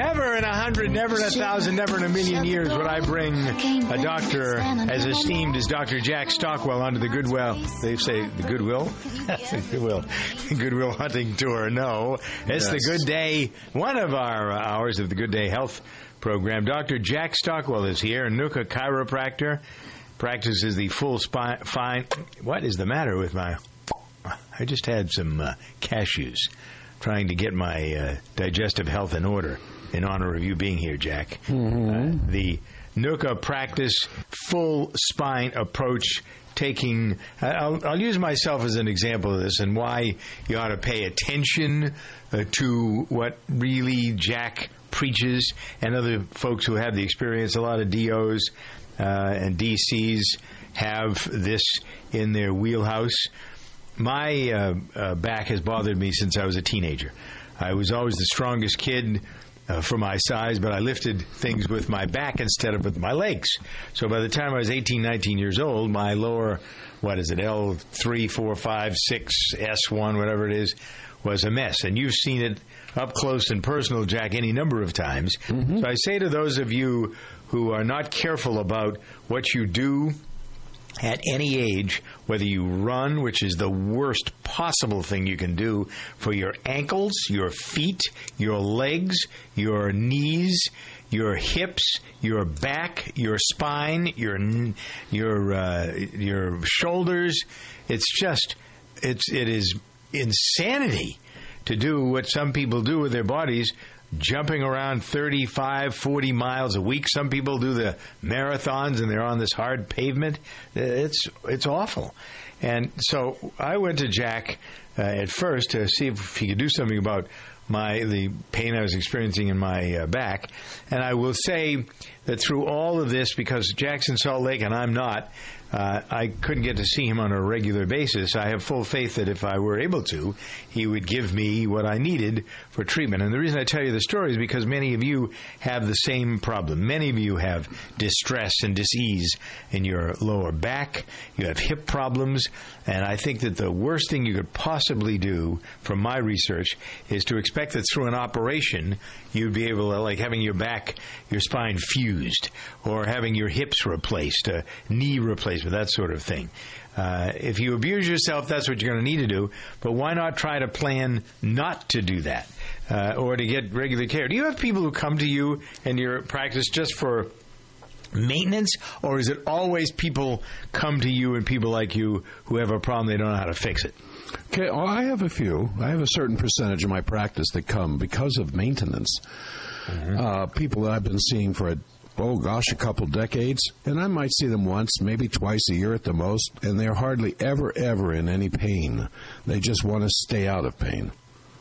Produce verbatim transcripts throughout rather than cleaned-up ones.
Never in a hundred, never in a thousand, never in a million years would I bring a doctor as esteemed as Doctor Jack Stockwell onto the Goodwill. They say the Goodwill? Goodwill. Goodwill Hunting Tour. No. It's yes. the Good Day, one of our uh, hours of the Good Day Health program. Doctor Jack Stockwell is here, a Nuka chiropractor. Practices the full spine. Fine. What is the matter with my... I just had some uh, cashews. Trying to get my uh, digestive health in order in honor of you being here, Jack. Mm-hmm. Uh, the Nuka practice, full spine approach, taking... I'll, I'll use myself as an example of this and why you ought to pay attention uh, to what really Jack preaches and other folks who have the experience. A lot of D Os uh, and D Cs have this in their wheelhouse. My uh, uh, back has bothered me since I was a teenager. I was always the strongest kid uh, for my size, but I lifted things with my back instead of with my legs. So by the time I was eighteen, nineteen years old, my lower, what is it, L three, four, five, six, S one, whatever it is, was a mess. And you've seen it up close and personal, Jack, any number of times. Mm-hmm. So I say to those of you who are not careful about what you do at any age, whether you run, which is the worst possible thing you can do for your ankles, your feet, your legs, your knees, your hips, your back, your spine, your your uh, your shoulders. It's just it's it is insanity to do what some people do with their bodies. Jumping around thirty-five, forty miles a week. Some people do the marathons and they're on this hard pavement. It's it's awful. And so I went to Jack uh, at first to see if he could do something about my the pain I was experiencing in my uh, back. And I will say that through all of this, because Jack's in Salt Lake and I'm not, Uh, I couldn't get to see him on a regular basis. I have full faith that if I were able to, he would give me what I needed for treatment. And the reason I tell you the story is because many of you have the same problem. Many of you have distress and dis-ease in your lower back. You have hip problems. And I think that the worst thing you could possibly do, from my research, is to expect that through an operation, you'd be able to, like having your back, your spine fused, or having your hips replaced, a knee replaced, that sort of thing. Uh, if you abuse yourself, that's what you're going to need to do. But why not try to plan not to do that uh, or to get regular care? Do you have people who come to you in your practice just for maintenance, or is it always people come to you and people like you who have a problem, they don't know how to fix it? Okay, well, I have a few. I have a certain percentage of my practice that come because of maintenance. Mm-hmm. Uh, people that I've been seeing for a oh, gosh, a couple decades, and I might see them once, maybe twice a year at the most, and they're hardly ever, ever in any pain. They just want to stay out of pain.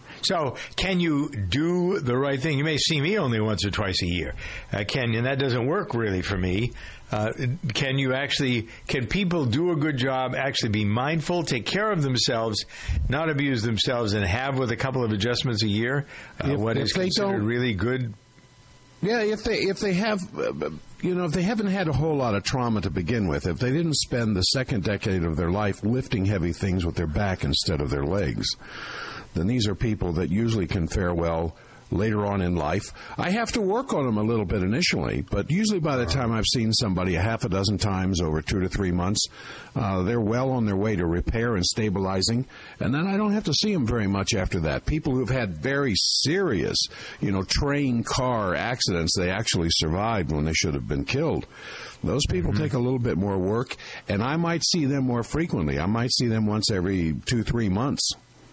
So can you do the right thing? You may see me only once or twice a year, uh, Ken, and that doesn't work really for me. Uh, can you actually, can people do a good job, actually be mindful, take care of themselves, not abuse themselves, and have with a couple of adjustments a year uh, if, what if is considered really good? Yeah, if they if they have, uh, you know, if they haven't had a whole lot of trauma to begin with, if they didn't spend the second decade of their life lifting heavy things with their back instead of their legs, then these are people that usually can fare well later on in life. I have to work on them a little bit initially, but usually by the time I've seen somebody a half a dozen times over two to three months, uh, they're well on their way to repair and stabilizing, and then I don't have to see them very much after that. People who've had very serious, you know, train car accidents, they actually survived when they should have been killed. Those people mm-hmm. take a little bit more work, and I might see them more frequently. I might see them once every two, three months,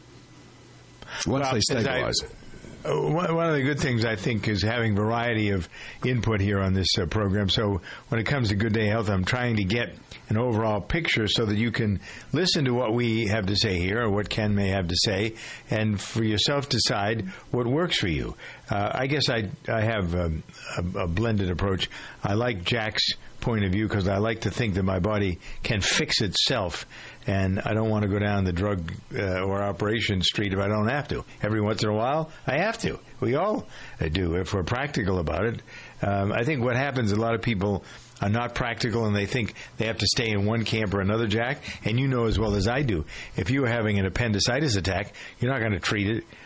once well, they stabilize. One of the good things, I think, is having variety of input here on this uh, program. So when it comes to Good Day Health, I'm trying to get an overall picture so that you can listen to what we have to say here or what Ken may have to say, and for yourself decide what works for you. Uh, I guess I, I have a, a, a blended approach. I like Jack's point of view because I like to think that my body can fix itself, and I don't want to go down the drug uh, or operation street if I don't have to. Every once in a while, I have to. We all uh, do if we're practical about it. Um, I think what happens, a lot of people are not practical and they think they have to stay in one camp or another, Jack, and you know as well as I do, if you are having an appendicitis attack, you're not going to treat it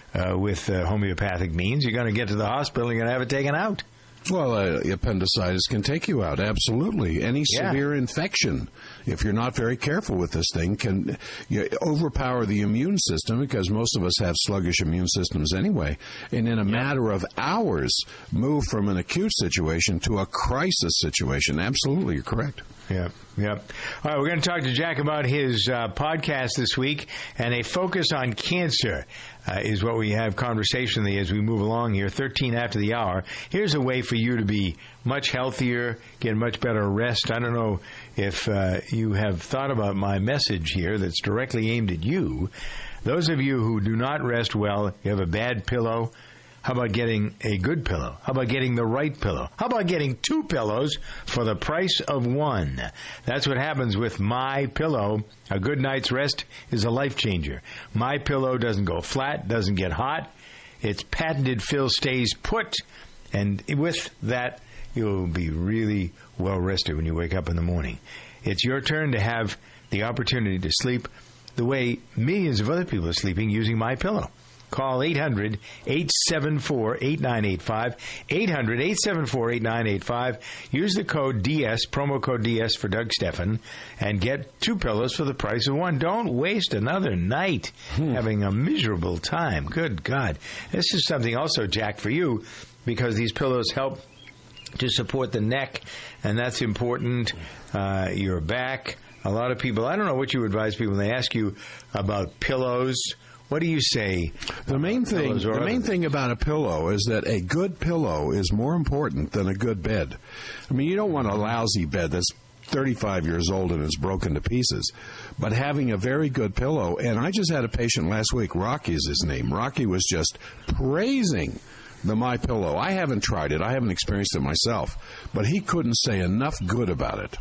uh, with uh, homeopathic means. You're going to get to the hospital and you're going to have it taken out. Well, uh, appendicitis can take you out, absolutely. Any Yeah. severe infection, if you're not very careful with this thing, can you overpower the immune system, because most of us have sluggish immune systems anyway, and in a Yeah. matter of hours move from an acute situation to a crisis situation. Absolutely, you're correct. Yeah, yeah. All right, we're going to talk to Jack about his uh, podcast this week, and a focus on cancer uh, is what we have conversationally as we move along here, thirteen after the hour. Here's a way for you to be much healthier, get much better rest. I don't know if uh, you have thought about my message here that's directly aimed at you. Those of you who do not rest well, you have a bad pillow. How about getting a good pillow? How about getting the right pillow? How about getting two pillows for the price of one? That's what happens with My Pillow. A good night's rest is a life changer. My Pillow doesn't go flat, doesn't get hot. Its patented fill stays put, and with that, you'll be really well rested when you wake up in the morning. It's your turn to have the opportunity to sleep the way millions of other people are sleeping using My Pillow. Call eight hundred, eight seven four, eight nine eight five, eight hundred, eight seven four, eight nine eight five. Use the code D S, promo code D S for Doug Steffen, and get two pillows for the price of one. Don't waste another night hmm. having a miserable time. Good God. This is something also, Jack, for you, because these pillows help to support the neck, and that's important. Uh, your back. A lot of people, I don't know what you advise people when they ask you about pillows. What do you say? The main thing, the main thing about a pillow is that a good pillow is more important than a good bed. I mean, you don't want a lousy bed that's thirty-five years old and is broken to pieces, but having a very good pillow. And I just had a patient last week. Rocky is his name. Rocky was just praising the My Pillow. I haven't tried it. I haven't experienced it myself, but he couldn't say enough good about it.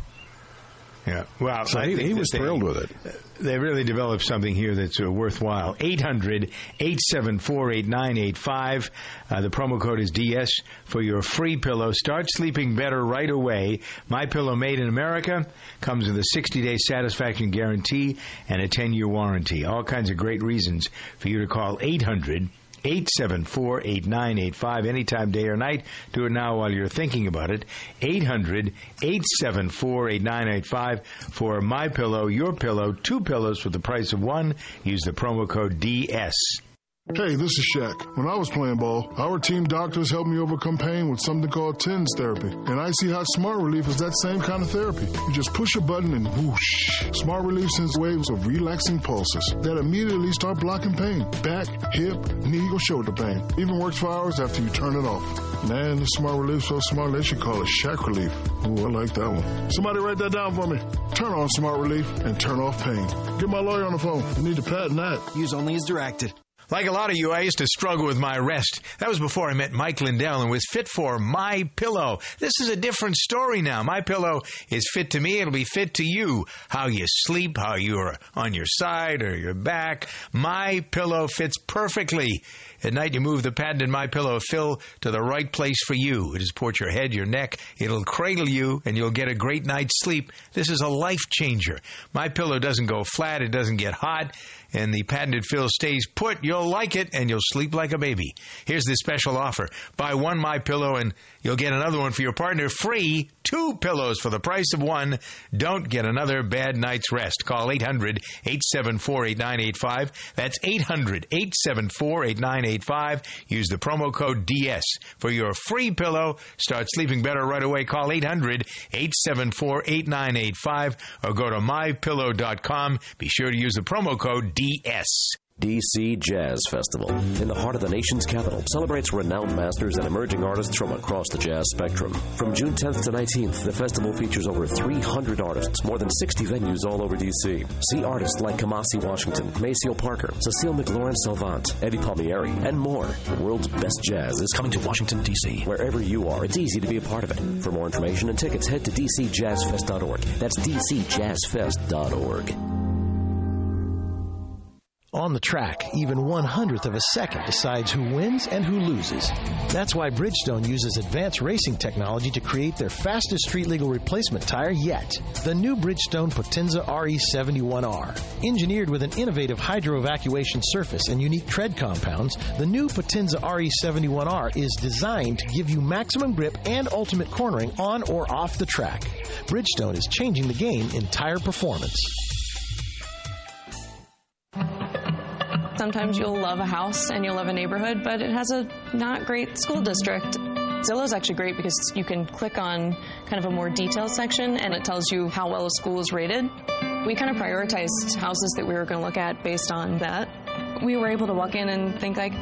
Yeah, well, so I he, think he was they, thrilled with it. They really developed something here that's uh, worthwhile. eight hundred, eight seven four, eight nine eight five. Uh, the promo code is D S for your free pillow. Start sleeping better right away. My Pillow, made in America, comes with a sixty-day satisfaction guarantee and a ten-year warranty. All kinds of great reasons for you to call eight hundred, eight seven four, eight nine eight five anytime, day or night. Do it now while you're thinking about it. eight hundred, eight seven four, eight nine eight five for My Pillow, your pillow, two pillows for the price of one. Use the promo code D S. Hey, this is Shaq. When I was playing ball, our team doctors helped me overcome pain with something called TENS therapy. And I see how Smart Relief is that same kind of therapy. You just push a button and whoosh. Smart Relief sends waves of relaxing pulses that immediately start blocking pain. Back, hip, knee, or shoulder pain. Even works for hours after you turn it off. Man, this Smart Relief so smart they should call it Shaq Relief. Ooh, I like that one. Somebody write that down for me. Turn on Smart Relief and turn off pain. Get my lawyer on the phone. You need to patent that. Use only as directed. Like a lot of you, I used to struggle with my rest. That was before I met Mike Lindell and was fit for My Pillow. This is a different story now. My Pillow is fit to me. It'll be fit to you. How you sleep, how you're on your side or your back. My Pillow fits perfectly. At night, you move the patented My Pillow fill to the right place for you. It'll support your head, your neck. It'll cradle you, and you'll get a great night's sleep. This is a life changer. My Pillow doesn't go flat. It doesn't get hot. And the patented fill stays put. You'll like it, and you'll sleep like a baby. Here's the special offer. Buy one My Pillow, and you'll get another one for your partner free. Two pillows for the price of one. Don't get another bad night's rest. Call eight hundred, eight seven four, eight nine eight five. That's eight hundred, eight seven four, eight nine eight five. Use the promo code D S for your free pillow. Start sleeping better right away. Call eight hundred, eight seven four, eight nine eight five or go to my pillow dot com. Be sure to use the promo code D S. D C Jazz Festival, in the heart of the nation's capital, celebrates renowned masters and emerging artists from across the jazz spectrum. From June tenth to nineteenth, the festival features over three hundred artists, more than sixty venues all over D C. See artists like Kamasi Washington, Maceo Parker, Cecile McLaurin-Salvant, Eddie Palmieri, and more. The world's best jazz is coming to Washington, D C. Wherever you are, it's easy to be a part of it. For more information and tickets, head to d c jazz fest dot org. That's d c jazz fest dot org. On the track, even one hundredth of a second decides who wins and who loses. That's why Bridgestone uses advanced racing technology to create their fastest street-legal replacement tire yet. The new Bridgestone Potenza R E seventy-one R. Engineered with an innovative hydro-evacuation surface and unique tread compounds, the new Potenza R E seventy-one R is designed to give you maximum grip and ultimate cornering on or off the track. Bridgestone is changing the game in tire performance. Sometimes you'll love a house and you'll love a neighborhood, but it has a not great school district. Zillow is actually great because you can click on kind of a more detailed section and it tells you how well a school is rated. We kind of prioritized houses that we were going to look at based on that. We were able to walk in and think like,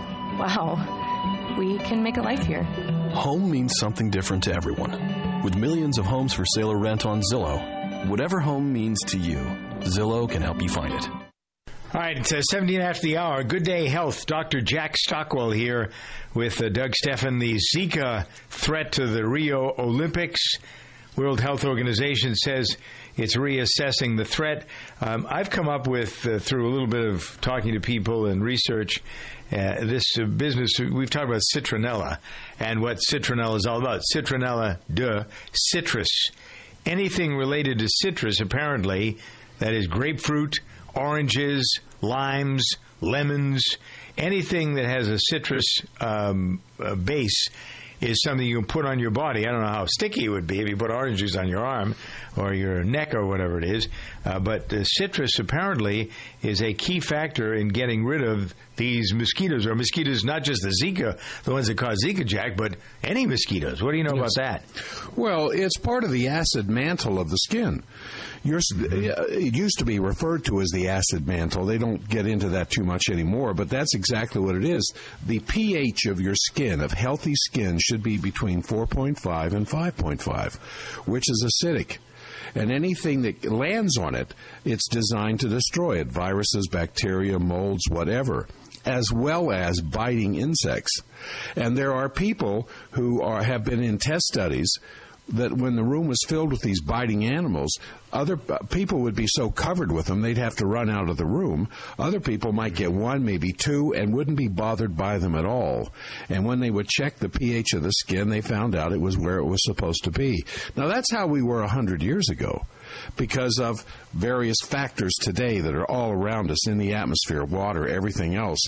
wow, we can make a life here. Home means something different to everyone. With millions of homes for sale or rent on Zillow, whatever home means to you, Zillow can help you find it. All right, it's uh, seventeen after the hour. Good Day Health. Doctor Jack Stockwell here with uh, Doug Steffen. The Zika threat to the Rio Olympics. World Health Organization says it's reassessing the threat. Um, I've come up with, uh, through a little bit of talking to people and research, uh, this uh, business. We've talked about citronella and what citronella is all about. Citronella de citrus. Anything related to citrus, apparently, that is grapefruit, oranges, limes, lemons, anything that has a citrus um, uh, base is something you can put on your body. I don't know how sticky it would be if you put orange juice on your arm or your neck or whatever it is. Uh, but uh, citrus apparently is a key factor in getting rid of these mosquitoes, or mosquitoes, not just the Zika, the ones that cause Zika, Jack, but any mosquitoes. What do you know yes. about that? Well, it's part of the acid mantle of the skin. You're, it used to be referred to as the acid mantle. They don't get into that too much anymore, but that's exactly what it is. The pH of your skin, of healthy skin, should be between four point five and five point five, which is acidic. And anything that lands on it, it's designed to destroy it. Viruses, bacteria, molds, whatever, as well as biting insects. And there are people who are have been in test studies that when the room was filled with these biting animals, other people would be so covered with them they'd have to run out of the room. Other people might get one, maybe two, and wouldn't be bothered by them at all. And when they would check the pH of the skin, they found out it was where it was supposed to be. Now, that's how we were one hundred years ago, because of various factors today that are all around us in the atmosphere, water, everything else.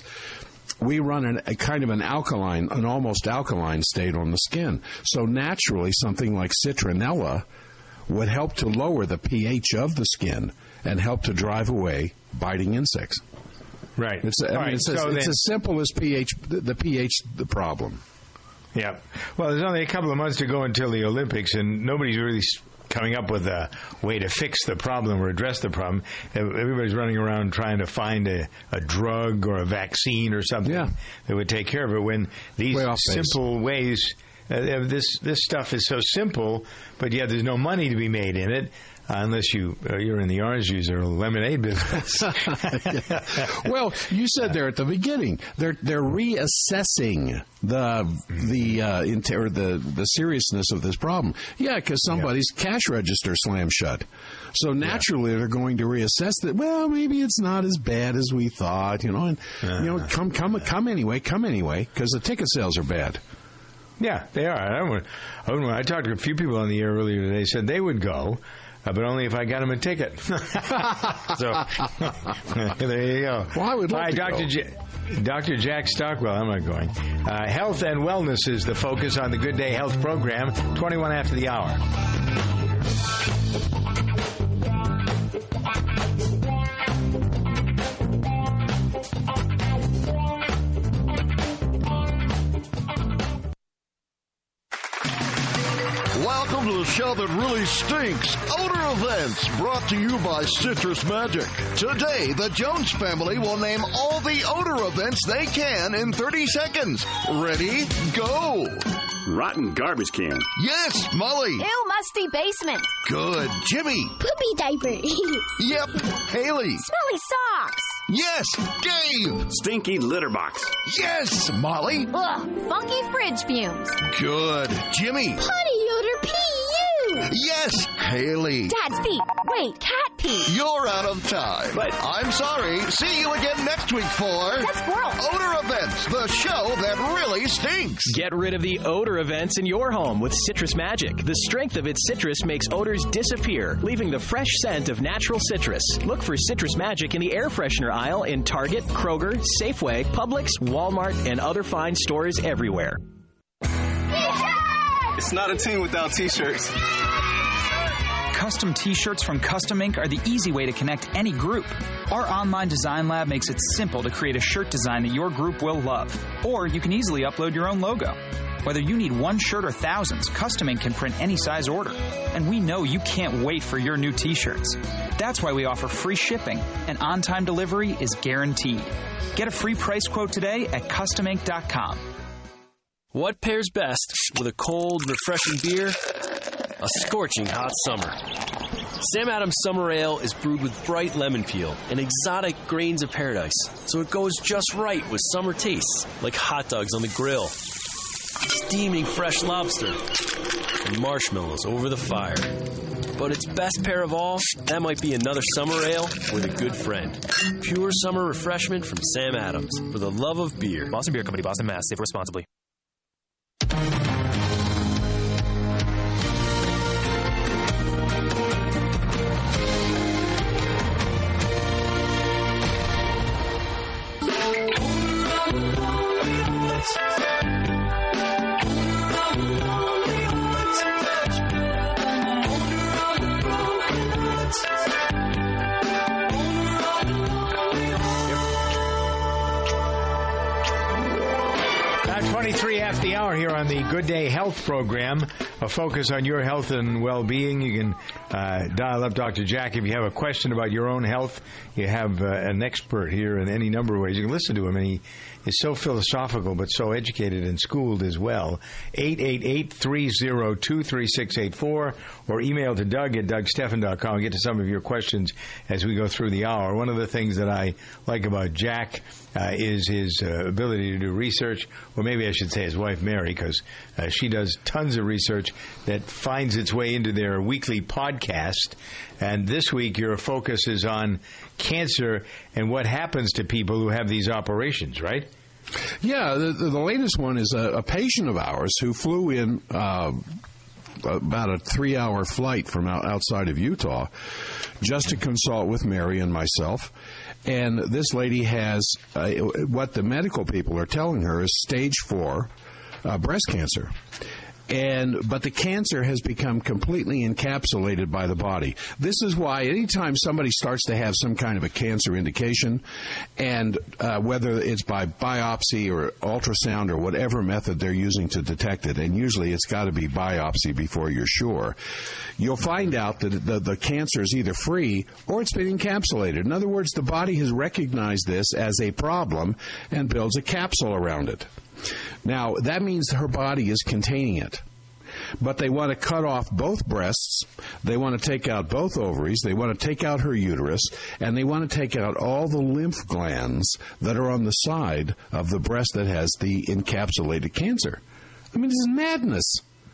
We run an, a kind of an alkaline, an almost alkaline state on the skin. So naturally, something like citronella would help to lower the pH of the skin and help to drive away biting insects. Right. It's, I mean, right. it's, so as, then, it's as simple as pH, the, the pH, the problem. Yeah. Well, there's only a couple of months to go until the Olympics, and nobody's really coming up with a way to fix the problem or address the problem. Everybody's running around trying to find a, a drug or a vaccine or something yeah. that would take care of it, when these simple base. ways, uh, this this stuff is so simple, but yet there's no money to be made in it. Uh, unless you, uh, you're in the orange juice or lemonade business. Well, you said there at the beginning, they're they're reassessing the the uh, inter- the the seriousness of this problem. Yeah, because somebody's yeah. cash register slammed shut. So naturally, yeah. they're going to reassess that. Well, maybe it's not as bad as we thought. You know, and uh-huh. you know, come come come anyway, come anyway, because the ticket sales are bad. Yeah, they are. I don't. I, don't, I talked to a few people on the air earlier today. Said they would go. Uh, but only if I got him a ticket. So there you go. Well, I would love Hi, to Doctor go. J- Doctor Jack Stockwell. I'm not going. Uh, health and wellness is the focus on the Good Day Health program. twenty-one after the hour. Welcome to the show that really stinks. Odor Events, brought to you by Citrus Magic. Today, the Jones family will name all the odor events they can in thirty seconds. Ready? Go! Rotten garbage can. Yes, Molly. Ew, musty basement. Good. Jimmy. Poopy diaper. Yep. Haley. Smelly socks. Yes, Dave. Stinky litter box. Yes, Molly. Ugh, funky fridge fumes. Good. Jimmy. Potty odor P U. Yes, Haley. Dad's feet. Wait, cat Pete. You're out of time. But I'm sorry. See you again next week for That's squirrel. Odor Events, the show that really stinks. Get rid of the odor events in your home with Citrus Magic. The strength of its citrus makes odors disappear, leaving the fresh scent of natural citrus. Look for Citrus Magic in the air freshener aisle in Target, Kroger, Safeway, Publix, Walmart, and other fine stores everywhere. It's not a team without T-shirts. Custom T-shirts from Custom Ink are the easy way to connect any group. Our online design lab makes it simple to create a shirt design that your group will love. Or you can easily upload your own logo. Whether you need one shirt or thousands, Custom Ink can print any size order. And we know you can't wait for your new T-shirts. That's why we offer free shipping, and on-time delivery is guaranteed. Get a free price quote today at custom ink dot com. What pairs best with a cold, refreshing beer? A scorching hot summer. Sam Adams Summer Ale is brewed with bright lemon peel and exotic grains of paradise, so it goes just right with summer tastes, like hot dogs on the grill, steaming fresh lobster, and marshmallows over the fire. But its best pair of all, that might be another summer ale with a good friend. Pure summer refreshment from Sam Adams, for the love of beer. Boston Beer Company, Boston, Mass. Save responsibly. twenty-three after the hour here on the Good Day Health program, a focus on your health and well-being. You can uh, dial up Doctor Jack if you have a question about your own health. You have uh, an expert here in any number of ways. You can listen to him, and he is so philosophical but so educated and schooled as well. eight eight eight, three oh two, three six eight four or email to Doug at doug steffen dot com. I'll get to some of your questions as we go through the hour. One of the things that I like about Jack uh, is his uh, ability to do research, or maybe I should say his wife Mary, because uh, she does tons of research that finds its way into their weekly podcast. And this week your focus is on cancer and what happens to people who have these operations, right? Yeah, the, the latest one is a, a patient of ours who flew in uh, about a three-hour flight from out, outside of Utah just to consult with Mary and myself. And this lady has uh, what the medical people are telling her is stage four uh, breast cancer. And but the cancer has become completely encapsulated by the body. This is why anytime somebody starts to have some kind of a cancer indication, and uh, whether it's by biopsy or ultrasound or whatever method they're using to detect it, and usually it's got to be biopsy before you're sure, you'll find out that the, the cancer is either free or it's been encapsulated. In other words, the body has recognized this as a problem and builds a capsule around it. Now, that means her body is containing it. But they want to cut off both breasts, they want to take out both ovaries, they want to take out her uterus, and they want to take out all the lymph glands that are on the side of the breast that has the encapsulated cancer. I mean, this is madness.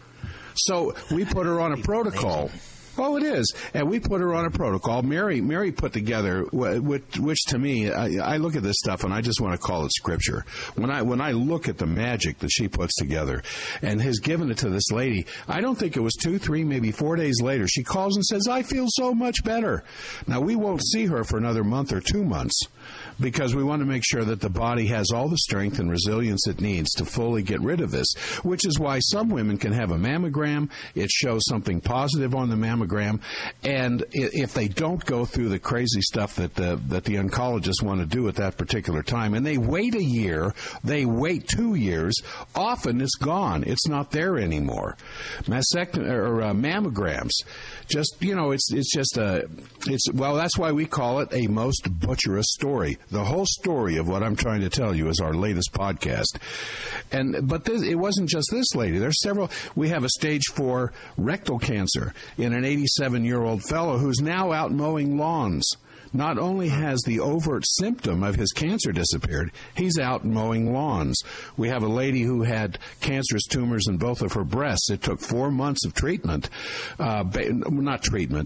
So we put her on a protocol. Oh, it is. And we put her on a protocol. Mary Mary put together, which, which to me, I, I look at this stuff and I just want to call it scripture. When I when I look at the magic that she puts together and has given it to this lady, I don't think it was two, three, maybe four days later, she calls and says, I feel so much better. Now, we won't see her for another month or two months because we want to make sure that the body has all the strength and resilience it needs to fully get rid of this, which is why some women can have a mammogram. It shows something positive on the mammogram. And if they don't go through the crazy stuff that the that the oncologists want to do at that particular time, and they wait a year, they wait two years, often it's gone. It's not there anymore. Mastectomy or uh, mammograms, just you know, it's it's just a it's well, that's why we call it a most butcherous story. The whole story of what I'm trying to tell you is our latest podcast. And but this, it wasn't just this lady. There's several. We have a stage four rectal cancer in an eighty-seven-year-old fellow who's now out mowing lawns. Not only has the overt symptom of his cancer disappeared, he's out mowing lawns. We have a lady who had cancerous tumors in both of her breasts. It took four months of treatment, uh, not treatment,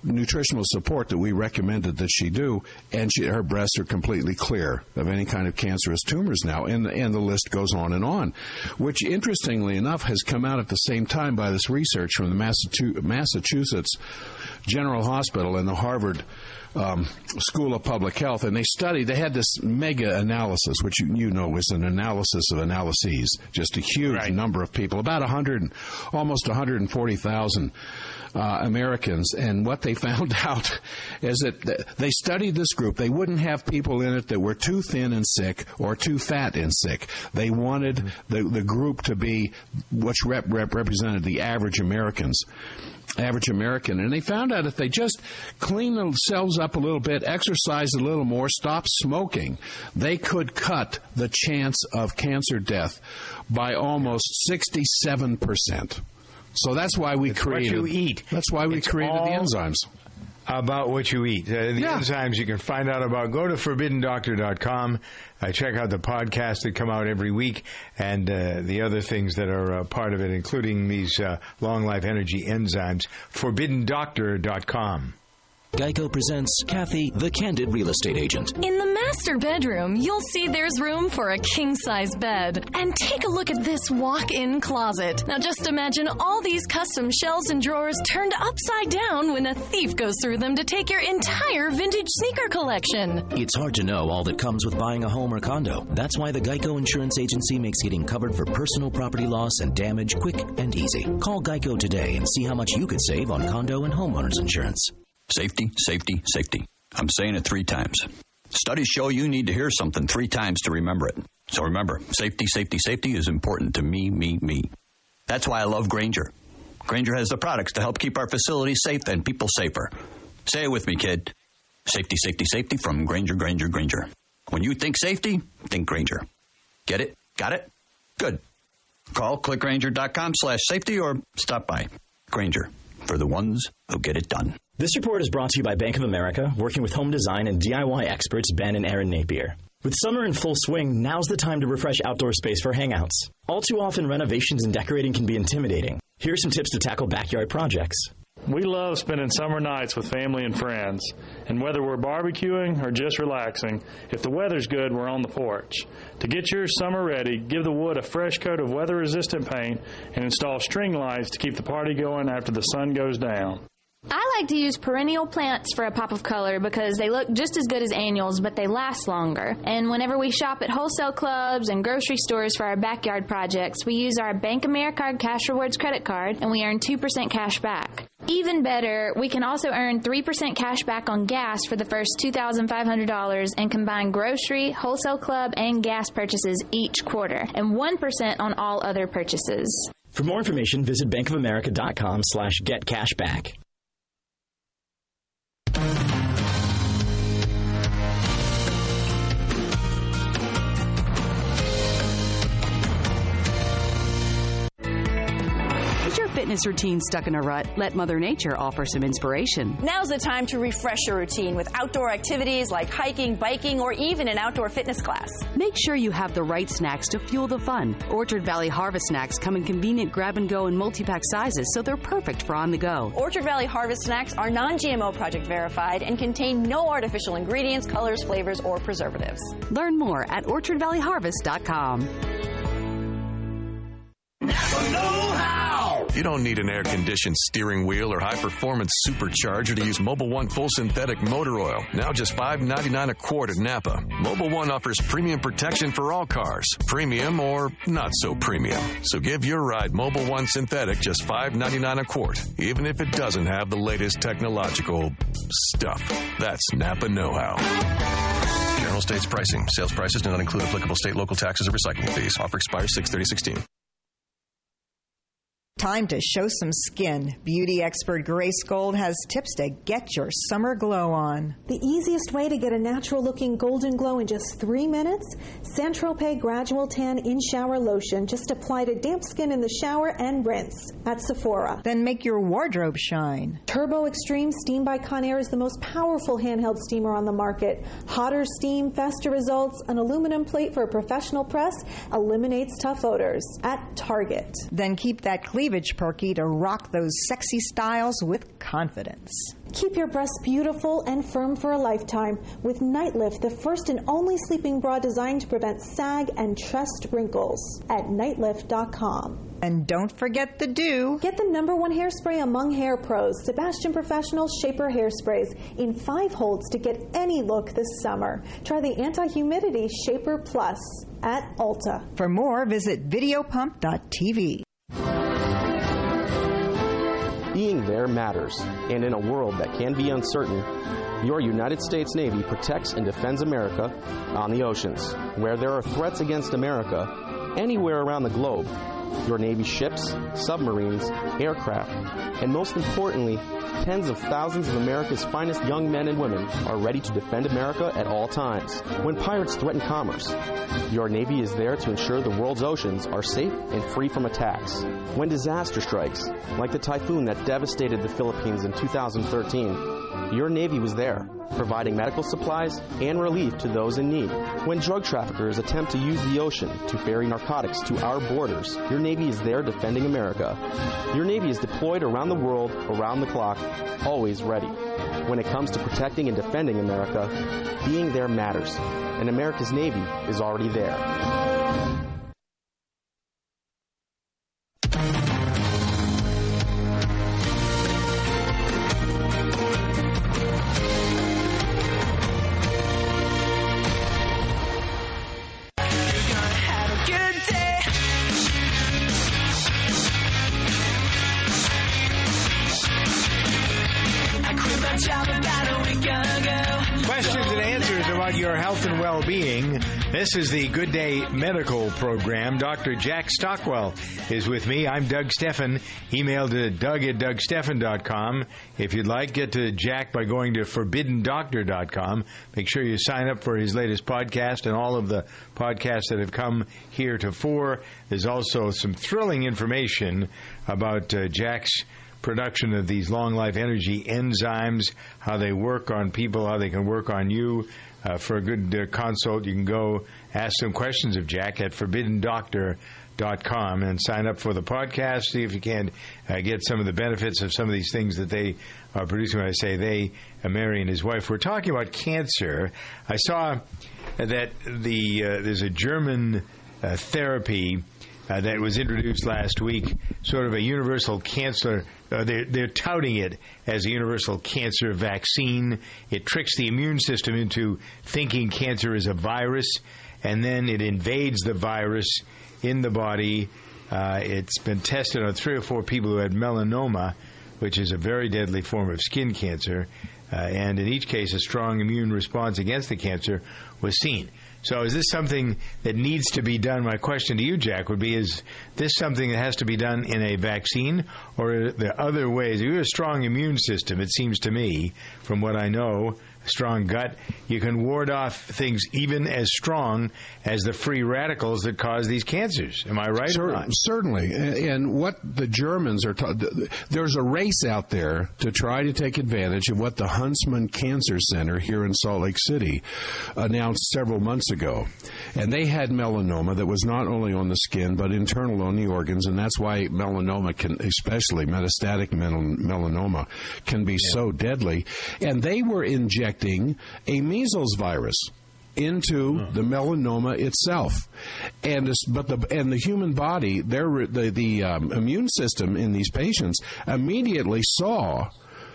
nutritional support that we recommended that she do, and she, her breasts are completely clear of any kind of cancerous tumors now, and, and the list goes on and on, which, interestingly enough, has come out at the same time by this research from the Massachusetts General Hospital and the Harvard Um, School of Public Health, and they studied, they had this mega analysis, which you, you know is an analysis of analyses, just a huge right. number of people, about one hundred, almost one hundred forty thousand uh, Americans, and what they found out is that they studied this group. They wouldn't have people in it that were too thin and sick or too fat and sick. They wanted mm-hmm. the, the group to be, which rep, rep, represented the average Americans. average American, and they found out if they just clean themselves up a little bit, exercise a little more, stop smoking, they could cut the chance of cancer death by almost sixty-seven percent. So that's why we it's created. What you eat. That's why we it's created the enzymes. About what you eat. Uh, the yeah. enzymes you can find out about. Go to forbidden doctor dot com. Uh, check out the podcasts that come out every week and uh, the other things that are uh, part of it, including these uh, long life energy enzymes. forbidden doctor dot com. Geico presents Kathy, the Candid Real Estate Agent. In the master bedroom, you'll see there's room for a king-size bed. And take a look at this walk-in closet. Now just imagine all these custom shelves and drawers turned upside down when a thief goes through them to take your entire vintage sneaker collection. It's hard to know all that comes with buying a home or condo. That's why the Geico Insurance Agency makes getting covered for personal property loss and damage quick and easy. Call Geico today and see how much you could save on condo and homeowners insurance. Safety, safety, safety. I'm saying it three times. Studies show you need to hear something three times to remember it. So remember, safety, safety, safety is important to me, me, me. That's why I love Grainger. Grainger has the products to help keep our facilities safe and people safer. Say it with me, kid. Safety, safety, safety from Grainger, Grainger, Grainger. When you think safety, think Grainger. Get it? Got it? Good. Call clickgrainger.com slash safety or stop by. Grainger, for the ones who get it done. This report is brought to you by Bank of America, working with home design and D I Y experts Ben and Aaron Napier. With summer in full swing, now's the time to refresh outdoor space for hangouts. All too often, renovations and decorating can be intimidating. Here are some tips to tackle backyard projects. We love spending summer nights with family and friends. And whether we're barbecuing or just relaxing, if the weather's good, we're on the porch. To get yours summer ready, give the wood a fresh coat of weather-resistant paint and install string lights to keep the party going after the sun goes down. I like to use perennial plants for a pop of color because they look just as good as annuals, but they last longer. And whenever we shop at wholesale clubs and grocery stores for our backyard projects, we use our Bank America Cash Rewards credit card, and we earn two percent cash back. Even better, we can also earn three percent cash back on gas for the first two thousand five hundred dollars and combine grocery, wholesale club, and gas purchases each quarter, and one percent on all other purchases. For more information, visit bankofamerica.com slash getcashback. Fitness routine stuck in a rut? Let Mother Nature offer some inspiration. Now's the time to refresh your routine with outdoor activities like hiking, biking, or even an outdoor fitness class. Make sure you have the right snacks to fuel the fun. Orchard Valley Harvest snacks come in convenient grab-and-go and multi-pack sizes, so they're perfect for on the go. Orchard Valley Harvest snacks are non G M O project verified and contain no artificial ingredients, colors, flavors, or preservatives. Learn more at orchard valley harvest dot com. You don't need an air-conditioned steering wheel or high-performance supercharger to use Mobil one full synthetic motor oil. Now just five ninety-nine a quart at Napa. Mobil one offers premium protection for all cars, premium or not so premium. So give your ride Mobil one synthetic just five ninety-nine a quart, even if it doesn't have the latest technological stuff. That's Napa know-how. General States pricing. Sales prices do not include applicable state, local taxes, or recycling fees. Offer expires six thirty sixteen. Time to show some skin. Beauty expert Grace Gold has tips to get your summer glow on. The easiest way to get a natural-looking golden glow in just three minutes? Saint-Tropez Gradual Tan In-Shower Lotion. Just apply to damp skin in the shower and rinse at Sephora. Then make your wardrobe shine. Turbo Extreme Steam by Conair is the most powerful handheld steamer on the market. Hotter steam, faster results, an aluminum plate for a professional press, eliminates tough odors at Target. Then keep that cleavage cleavage perky to rock those sexy styles with confidence. Keep your breasts beautiful and firm for a lifetime with Nightlift, the first and only sleeping bra designed to prevent sag and chest wrinkles at nightlift dot com. And don't forget the dew. Get the number one hairspray among hair pros, Sebastian Professional Shaper Hairsprays, in five holds to get any look this summer. Try the Anti-Humidity Shaper Plus at Ulta. For more, visit videopump dot t v. Being there matters, and in a world that can be uncertain, your United States Navy protects and defends America on the oceans. Where there are threats against America, anywhere around the globe, your Navy ships, submarines, aircraft, and most importantly, tens of thousands of America's finest young men and women are ready to defend America at all times. When pirates threaten commerce, your Navy is there to ensure the world's oceans are safe and free from attacks. When disaster strikes, like the typhoon that devastated the Philippines in two thousand thirteen, your Navy was there, providing medical supplies and relief to those in need. When drug traffickers attempt to use the ocean to ferry narcotics to our borders, your Navy is there defending America. Your Navy is deployed around the world, around the clock, always ready. When it comes to protecting and defending America, being there matters, and America's Navy is already there. Questions and answers about your health and well-being. This is the Good Day Medical Program. Doctor Jack Stockwell is with me. I'm Doug Steffen. Email to Doug at Doug Steffen dot com. If you'd like, get to Jack by going to forbidden doctor dot com. Make sure you sign up for his latest podcast and all of the podcasts that have come heretofore. There's also some thrilling information about uh, Jack's production of these long life energy enzymes, how they work on people, how they can work on you. Uh, for a good uh, consult, you can go ask some questions of Jack at forbidden doctor dot com and sign up for the podcast. See if you can uh, get some of the benefits of some of these things that they are producing. When I say they, uh, Mary and his wife. We're talking about cancer. I saw that the uh, there's a German uh, therapy Uh, that was introduced last week, sort of a universal cancer. Uh, they're, they're touting it as a universal cancer vaccine. It tricks the immune system into thinking cancer is a virus, and then it invades the virus in the body. Uh, it's been tested on three or four people who had melanoma, which is a very deadly form of skin cancer, uh, and in each case, a strong immune response against the cancer was seen. So is this something that needs to be done? My question to you, Jack, would be, is this something that has to be done in a vaccine, or are there other ways? If you have a strong immune system, it seems to me, from what I know, a strong gut, you can ward off things even as strong as the free radicals that cause these cancers. Am I right Cer- or not? Certainly. And what the Germans are ta- there's a race out there to try to take advantage of what the Huntsman Cancer Center here in Salt Lake City announced several months ago. And they had melanoma that was not only on the skin, but internal on the organs, and that's why melanoma can, especially metastatic mel- melanoma, can be yeah. so deadly. And they were injecting a measles virus into oh. the melanoma itself, and this, but the and the human body, their the the um, immune system in these patients immediately saw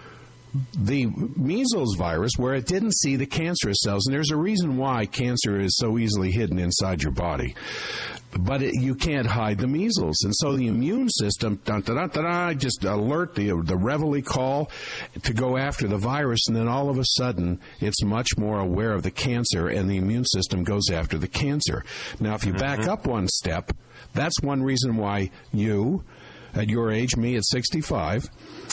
the measles virus where it didn't see the cancerous cells, and there's a reason why cancer is so easily hidden inside your body. But it, you can't hide the measles. And so the immune system, dun, dun, dun, dun, dun, just alert the the Reveille call to go after the virus, and then all of a sudden it's much more aware of the cancer, and the immune system goes after the cancer. Now, if you mm-hmm. back up one step, that's one reason why you, at your age, me at sixty-five,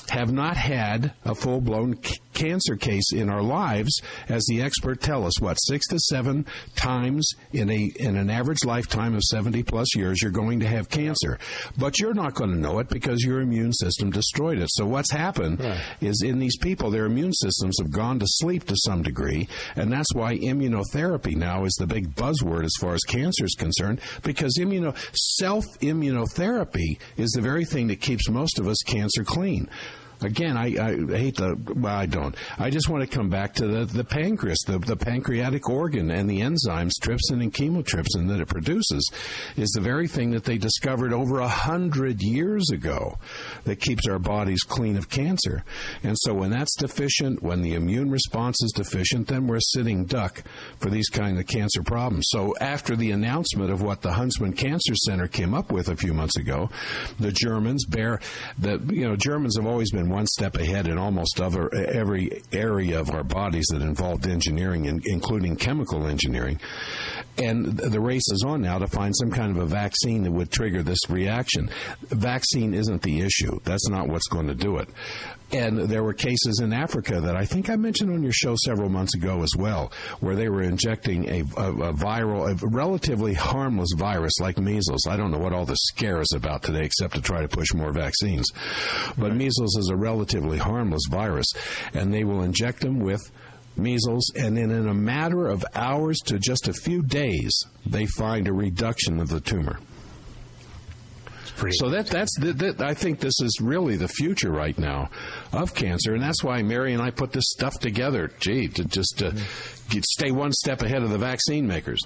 have not had a full-blown c- cancer case in our lives, as the expert tell us, what, six to seven times in a in an average lifetime of seventy plus years, you're going to have cancer. But you're not going to know it because your immune system destroyed it. So what's happened right. is in these people, their immune systems have gone to sleep to some degree, and that's why immunotherapy now is the big buzzword as far as cancer is concerned, because immuno self-immunotherapy is the very thing that keeps most of us cancer clean. Again, I, I hate the, well, I don't. I just want to come back to the, the pancreas, the, the pancreatic organ, and the enzymes, trypsin and chymotrypsin, that it produces is the very thing that they discovered over a hundred years ago that keeps our bodies clean of cancer. And so when that's deficient, when the immune response is deficient, then we're a sitting duck for these kind of cancer problems. So after the announcement of what the Huntsman Cancer Center came up with a few months ago, the Germans bear, the, you know, Germans have always been one step ahead in almost other, every area of our bodies that involved engineering, including chemical engineering. And the race is on now to find some kind of a vaccine that would trigger this reaction. Vaccine isn't the issue. That's not what's going to do it. And there were cases in Africa that I think I mentioned on your show several months ago as well, where they were injecting a, a, a viral, a relatively harmless virus like measles. I don't know what all the scare is about today except to try to push more vaccines. But right. measles is a relatively harmless virus, and they will inject them with measles, and then in a matter of hours to just a few days, they find a reduction of the tumor. So that that's the, that, I think this is really the future right now of cancer, and that's why Mary and I put this stuff together. Gee, to just uh, mm-hmm. stay one step ahead of the vaccine makers.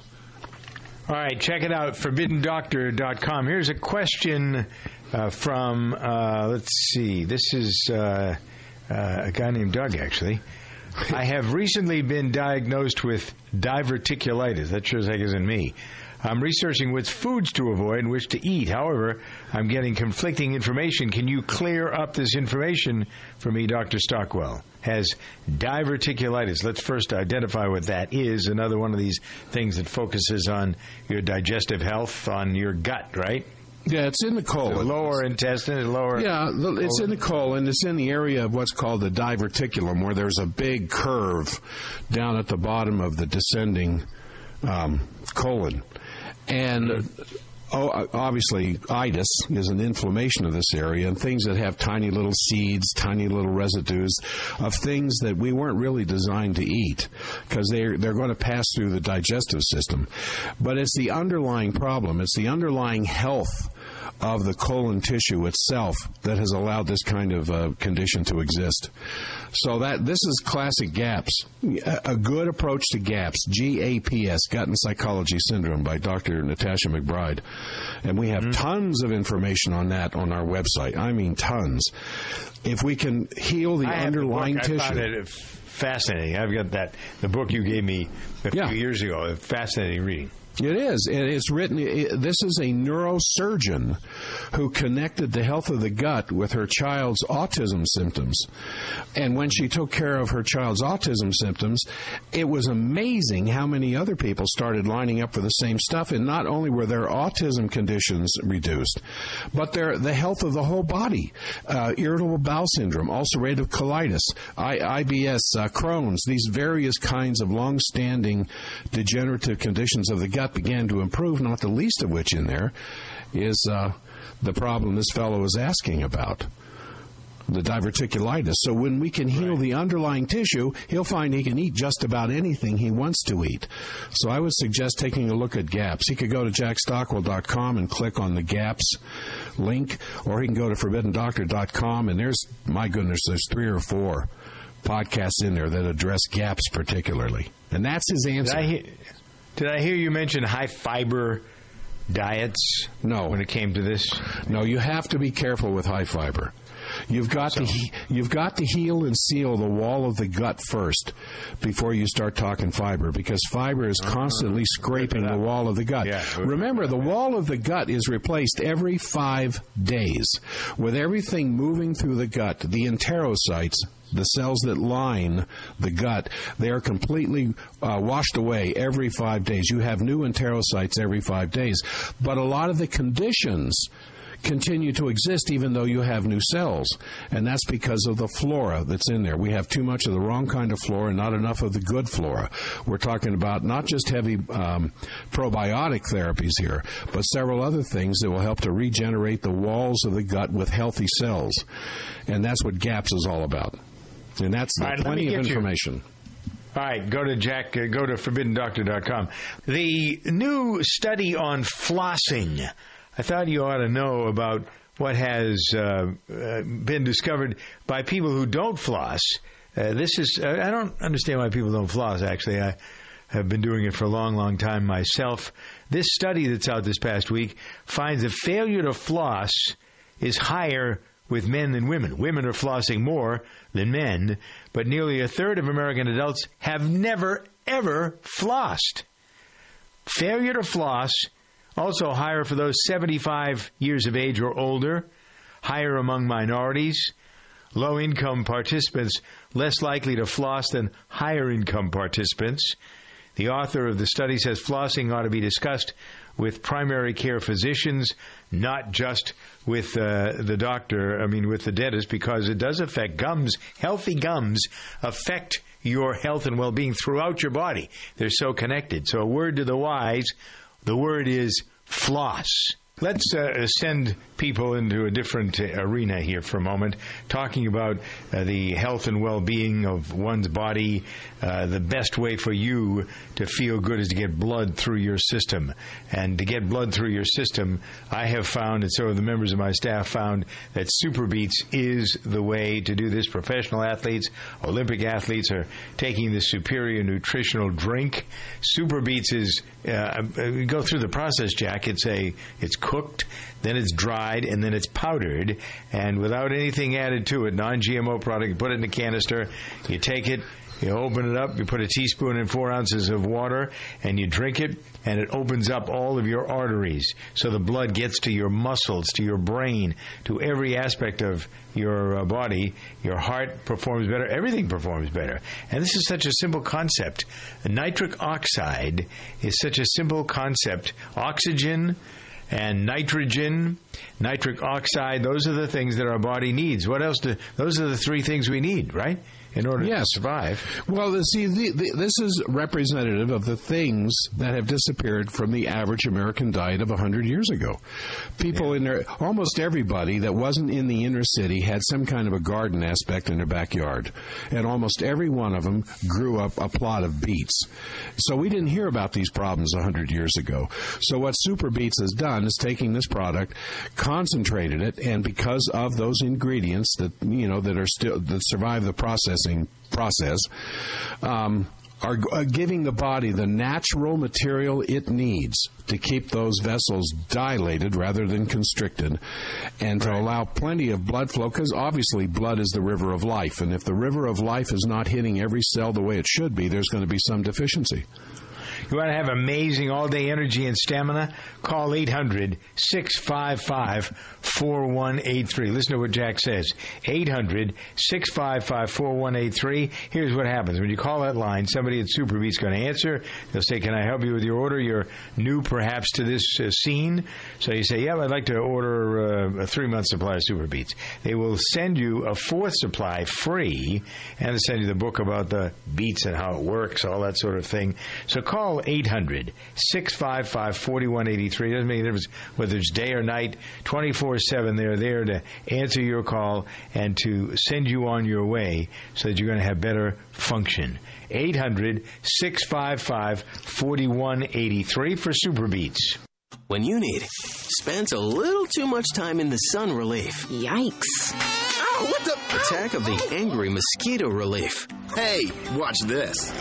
All right, check it out, forbidden doctor dot com. Here's a question uh, from, uh, let's see, this is uh, uh, a guy named Doug, actually. I have recently been diagnosed with diverticulitis. That sure as heck isn't me. I'm researching which foods to avoid and which to eat. However, I'm getting conflicting information. Can you clear up this information for me, Doctor Stockwell? Has diverticulitis. Let's first identify what that is. Another one of these things that focuses on your digestive health, on your gut, right? Yeah, it's in the colon. The lower intestine, lower... Yeah, it's colon. in the colon. It's in the area of what's called the diverticulum, where there's a big curve down at the bottom of the descending um, colon. And oh, obviously, itis is an inflammation of this area, and things that have tiny little seeds, tiny little residues of things that we weren't really designed to eat, because they're, they're going to pass through the digestive system. But it's the underlying problem. It's the underlying health of the colon tissue itself that has allowed this kind of uh, condition to exist. So that this is classic GAPS, a good approach to GAPS, G A P S, Gut and Psychology Syndrome, by Doctor Natasha McBride. And we have mm-hmm. tons of information on that on our website. I mean tons. If we can heal the I underlying have the book. tissue. I found it fascinating. I've got that, the book you gave me a yeah. few years ago. Fascinating reading. It is. It's written. It, this is a neurosurgeon who connected the health of the gut with her child's autism symptoms. And when she took care of her child's autism symptoms, it was amazing how many other people started lining up for the same stuff. And not only were their autism conditions reduced, but their the health of the whole body. Uh, irritable bowel syndrome, ulcerative colitis, I, IBS, uh, Crohn's, these various kinds of long-standing degenerative conditions of the gut began to improve, not the least of which in there is uh, the problem this fellow is asking about, the diverticulitis. So when we can heal right. the underlying tissue, he'll find he can eat just about anything he wants to eat. So I would suggest taking a look at GAPS. He could go to jack stockwell dot com and click on the GAPS link, or he can go to forbidden doctor dot com, and there's, my goodness, there's three or four podcasts in there that address GAPS particularly. And that's his answer. Did I hear, did I hear you mention high-fiber diets no. when it came to this? No, you have to be careful with high fiber. You've got so. to he- you've got to heal and seal the wall of the gut first before you start talking fiber, because fiber is constantly uh-huh. scraping the wall of the gut. Yeah, remember, the wall of the gut is replaced every five days. With everything moving through the gut, the enterocytes, the cells that line the gut, they are completely uh, washed away every five days. You have new enterocytes every five days. But a lot of the conditions continue to exist even though you have new cells. And that's because of the flora that's in there. We have too much of the wrong kind of flora and not enough of the good flora. We're talking about not just heavy um, probiotic therapies here, but several other things that will help to regenerate the walls of the gut with healthy cells. And that's what GAPS is all about. And that's All right, plenty of information. You. All right, go to Jack. Uh, go to forbidden doctor dot com. The new study on flossing. I thought you ought to know about what has uh, uh, been discovered by people who don't floss. Uh, this is. Uh, I don't understand why people don't floss. Actually, I have been doing it for a long, long time myself. This study that's out this past week finds that failure to floss is higher with men than women. Women are flossing more than men, but nearly a third of American adults have never, ever flossed. Failure to floss, also higher for those seventy-five years of age or older, higher among minorities, low-income participants less likely to floss than higher-income participants. The author of the study says flossing ought to be discussed with primary care physicians, not just with uh, the doctor, I mean with the dentist, because it does affect gums. Healthy gums affect your health and well-being throughout your body. They're so connected. So a word to the wise, the word is floss. Let's uh, send people into a different uh, arena here for a moment, talking about uh, the health and well-being of one's body. Uh, the best way for you to feel good is to get blood through your system. And to get blood through your system, I have found, and so have the members of my staff found, that Super Beets is the way to do this. Professional athletes, Olympic athletes are taking the superior nutritional drink. Super Beets is, uh, go through the process, Jack. It's a, it's cooked, then it's dried, and then it's powdered, and without anything added to it, non-G M O product. You put it in a canister, you take it, you open it up, you put a teaspoon and four ounces of water, and you drink it, and it opens up all of your arteries, so the blood gets to your muscles, to your brain, to every aspect of your uh, body. Your heart performs better, everything performs better. And this is such a simple concept. Nitric oxide is such a simple concept. Oxygen and nitrogen, nitric oxide, those are the things that our body needs. What else do, those are the three things we need, right? In order yes. to survive. Well, see, the, the, this is representative of the things that have disappeared from the average American diet of one hundred years ago. People yeah. in their, almost everybody that wasn't in the inner city had some kind of a garden aspect in their backyard. And almost every one of them grew up a plot of beets. So we didn't hear about these problems one hundred years ago. So what Super Beets has done is taking this product, concentrated it, and because of those ingredients that, you know, that are still, that survive the process, process um, are uh, giving the body the natural material it needs to keep those vessels dilated rather than constricted, and to right. allow plenty of blood flow, because obviously blood is the river of life, and if the river of life is not hitting every cell the way it should be, there's going to be some deficiency. You want to have amazing all-day energy and stamina? Call eight hundred, six five five, four one eight three. Listen to what Jack says. eight hundred, six five five, four one eight three. Here's what happens. When you call that line, somebody at Super Beets is going to answer. They'll say, can I help you with your order? You're new, perhaps, to this uh, scene. So you say, yeah, I'd like to order uh, a three-month supply of Super Beets. They will send you a fourth supply free, and they'll send you the book about the beets and how it works, all that sort of thing. So call eight hundred, six five five, four one eight three. Doesn't make a difference whether it's day or night. twenty-four seven, they're there to answer your call and to send you on your way so that you're going to have better function. eight hundred, six five five, four one eight three for Super Beets. When you need spent a little too much time in the sun relief. Yikes. Ow, what the? Attack of the angry mosquito relief. Hey, watch this.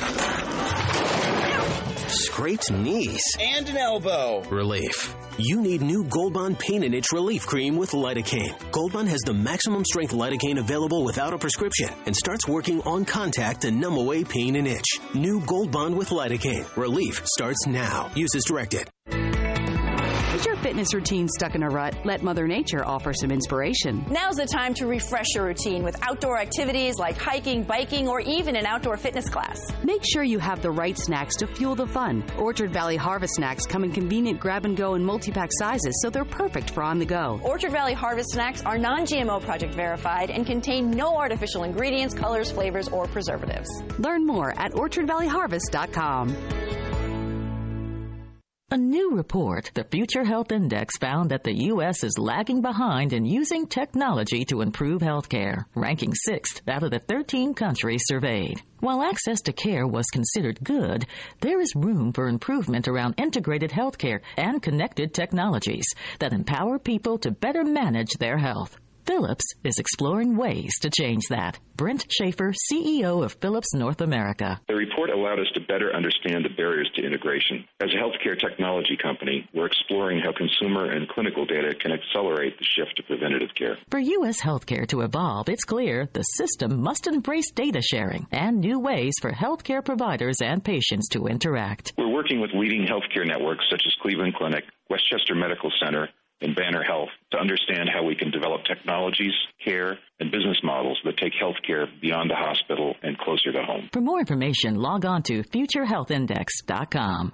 Scraped knees. And an elbow. Relief. You need new Gold Bond Pain and Itch Relief Cream with lidocaine. Gold Bond has the maximum strength lidocaine available without a prescription and starts working on contact to numb away pain and itch. New Gold Bond with lidocaine. Relief starts now. Use as directed. Is your fitness routine stuck in a rut? Let Mother Nature offer some inspiration. Now's the time to refresh your routine with outdoor activities like hiking, biking, or even an outdoor fitness class. Make sure you have the right snacks to fuel the fun. Orchard Valley Harvest Snacks come in convenient grab-and-go and multi-pack sizes, so they're perfect for on the go. Orchard Valley Harvest Snacks are non G M O Project verified and contain no artificial ingredients, colors, flavors, or preservatives. Learn more at orchard valley harvest dot com. A new report, the Future Health Index, found that the U S is lagging behind in using technology to improve healthcare, ranking sixth out of the thirteen countries surveyed. While access to care was considered good, there is room for improvement around integrated healthcare and connected technologies that empower people to better manage their health. Philips is exploring ways to change that. Brent Schaefer, C E O of Philips North America. The report allowed us to better understand the barriers to integration. As a healthcare technology company, we're exploring how consumer and clinical data can accelerate the shift to preventative care. For U S healthcare to evolve, it's clear the system must embrace data sharing and new ways for healthcare providers and patients to interact. We're working with leading healthcare networks such as Cleveland Clinic, Westchester Medical Center, and Banner Health to understand how we can develop technologies, care, and business models that take healthcare beyond the hospital and closer to home. For more information, log on to future health index dot com.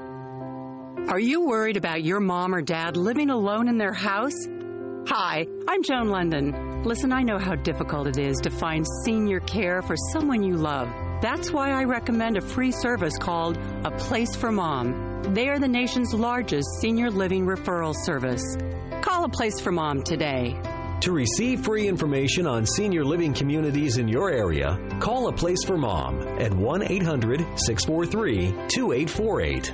Are you worried about your mom or dad living alone in their house? Hi, I'm Joan London. Listen, I know how difficult it is to find senior care for someone you love. That's why I recommend a free service called A Place for Mom. They are the nation's largest senior living referral service. Call A Place for Mom today. To receive free information on senior living communities in your area, call A Place for Mom at one eight hundred six four three two eight four eight.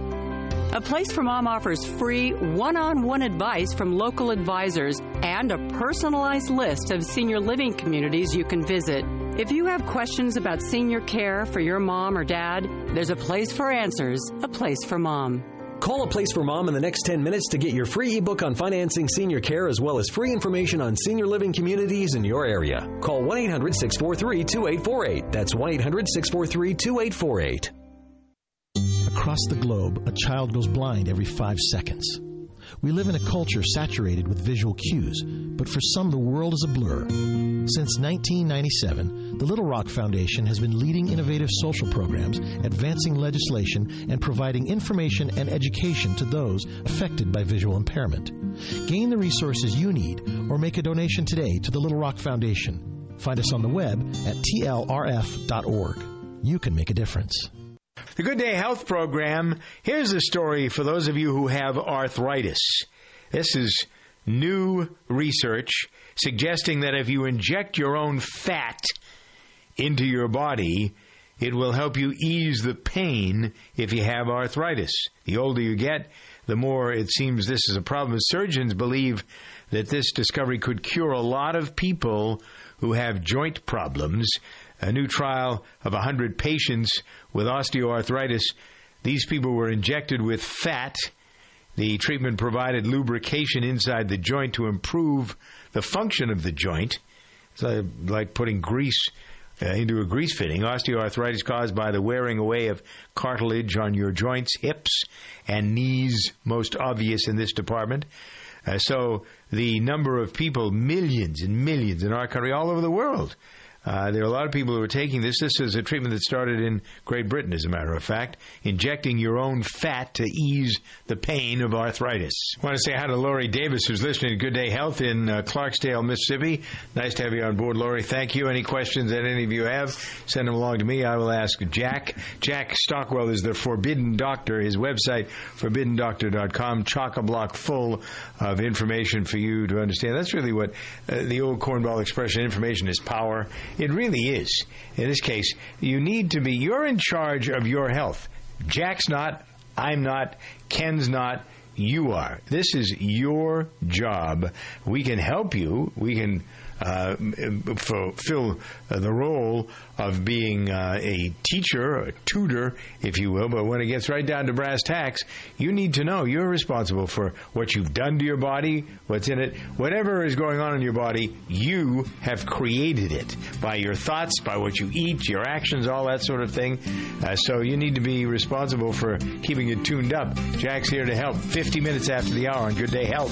A Place for Mom offers free one-on-one advice from local advisors and a personalized list of senior living communities you can visit. If you have questions about senior care for your mom or dad, there's a place for answers, A Place for Mom. Call A Place for Mom in the next ten minutes to get your free ebook on financing senior care as well as free information on senior living communities in your area. Call one eight hundred six four three two eight four eight. That's one eight hundred six four three two eight four eight. Across the globe, a child goes blind every five seconds. We live in a culture saturated with visual cues, but for some the world is a blur. Since nineteen ninety-seven, the Little Rock Foundation has been leading innovative social programs, advancing legislation, and providing information and education to those affected by visual impairment. Gain the resources you need or make a donation today to the Little Rock Foundation. Find us on the web at T L R F dot org. You can make a difference. The Good Day Health Program. Here's a story for those of you who have arthritis. This is new research suggesting that if you inject your own fat into your body, it will help you ease the pain if you have arthritis. The older you get, the more it seems this is a problem. Surgeons believe that this discovery could cure a lot of people who have joint problems. A new trial of one hundred patients with osteoarthritis. These people were injected with fat. The treatment provided lubrication inside the joint to improve the function of the joint. It's like putting grease uh, into a grease fitting. Osteoarthritis caused by the wearing away of cartilage on your joints, hips, and knees, most obvious in this department. Uh, so the number of people, millions and millions in our country, all over the world, Uh, there are a lot of people who are taking this. This is a treatment that started in Great Britain, as a matter of fact, injecting your own fat to ease the pain of arthritis. I want to say hi to Lori Davis, who's listening to Good Day Health in uh, Clarksdale, Mississippi. Nice to have you on board, Lori. Thank you. Any questions that any of you have, send them along to me. I will ask Jack. Jack Stockwell is the Forbidden Doctor. His website, forbidden doctor dot com, chock-a-block full of information for you to understand. That's really what uh, the old cornball expression, information is power. It really is. In this case, you need to be, you're in charge of your health. Jack's not, I'm not, Ken's not, you are. This is your job. We can help you. We can uh, fulfill uh, the role of being uh, a teacher, a tutor, if you will. But when it gets right down to brass tacks, you need to know you're responsible for what you've done to your body, what's in it. Whatever is going on in your body, you have created it by your thoughts, by what you eat, your actions, all that sort of thing. Uh, so you need to be responsible for keeping it tuned up. Jack's here to help. fifty minutes after the hour on Good Day Health.